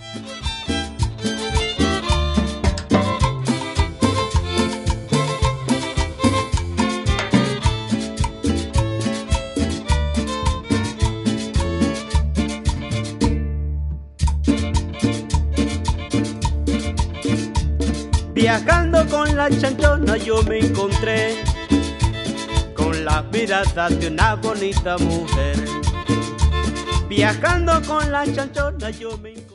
Viajando con la chanchona yo me encontré con la mirada de una bonita mujer. Viajando con la chanchona yo me encontré